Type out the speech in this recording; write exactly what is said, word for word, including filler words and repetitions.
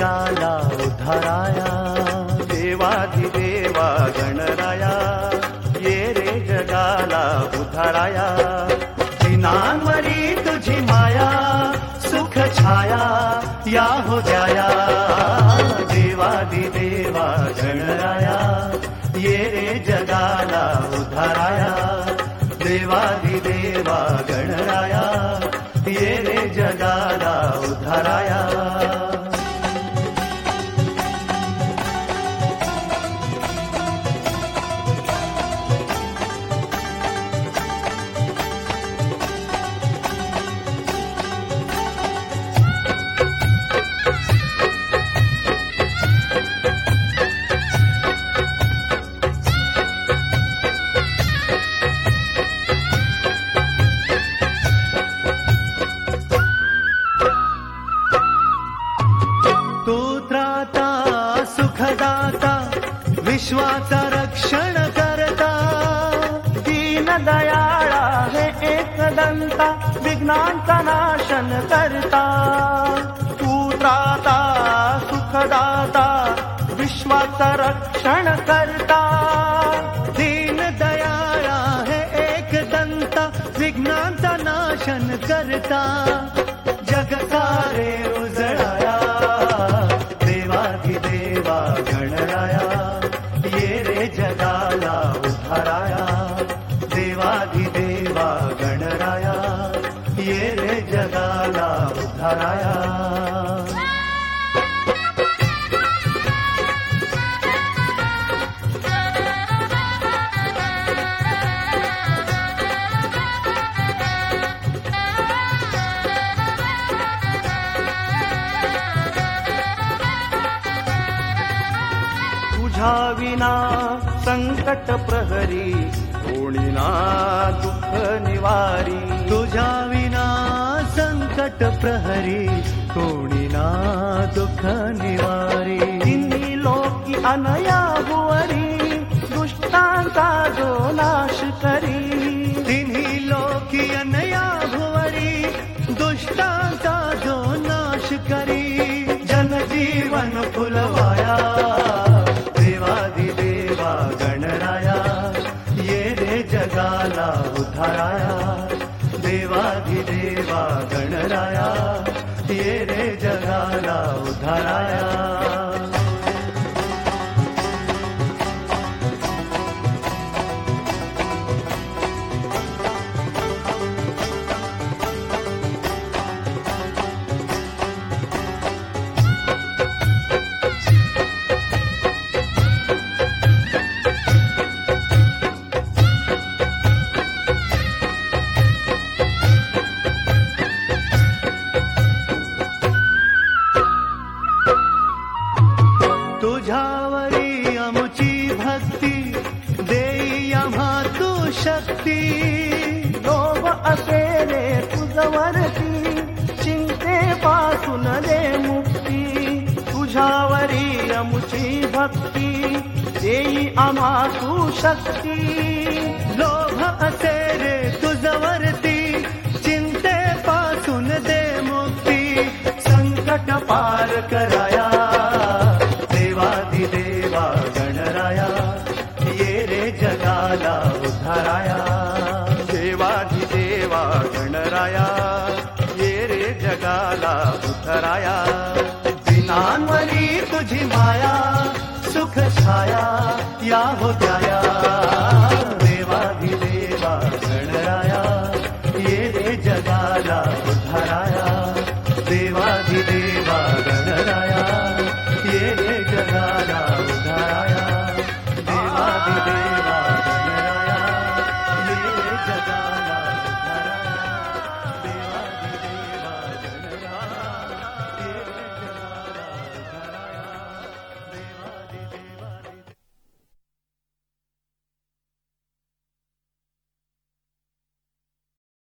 जगाला उद्धाराया. देवाधिदेवा गणराया ये रे जगाला उद्धाराया. दिनांवरी तुझी माया सुख छाया या हो जाया. देवाधिदेवा गणराया ये रे जगाला उद्धाराया. देवाधिदेवा गणराया ये रे जगाला उद्धाराया. सुखदाता विश्वाचा रक्षण करता. दीनदयाळा हे एकदंता विघ्नांचा नाशन करता. तू त्राता सुखदाता विश्वाचा रक्षण करता. दीनदयाळा हे एकदंता विघ्नांचा नाशन करता. जग सारे उजळाया. देवा गणराया ये रे जगाला उद्धाराया. देवाधिदेवा गणराया ये रे जगाला उद्धाराया. तुझ्या विना संकट प्रहरी कोणी ना दुःख निवारी. तुझ्या विना संकट प्रहरी कोणी ना दुःख निवारी. तिन्ही लोकी अनया भुवरी दुष्टांचा जो नाश करी. तिन्ही लोकी अनया भुवरी दुष्टांचा जो नाश करी. जनजीवन फुलवाया. देवाधिदेवा गणराया ये रे जगाला उद्धाराया. देवाधिदेवा गणराया ये रे जगाला उद्धाराया. तुझ्यावरी आमची भक्ती देई आम्हा तू शक्ती. लोभ असे रे तुझवरती चिंतेपासून दे मुक्ती. तुझ्यावरी आमची भक्ती देई आम्हा तू शक्ती. लोभ असे रे तुझवरती चिंतेपासून दे मुक्ती. संकट पार कराया. देवा गणराया ये रे जगाला उद्धाराया. देवाधिदेवा गणराया ये रे जगाला उद्धाराया. दिनांवरी तुझी माया सुख छाया या हो जाया. देवाधिदेवा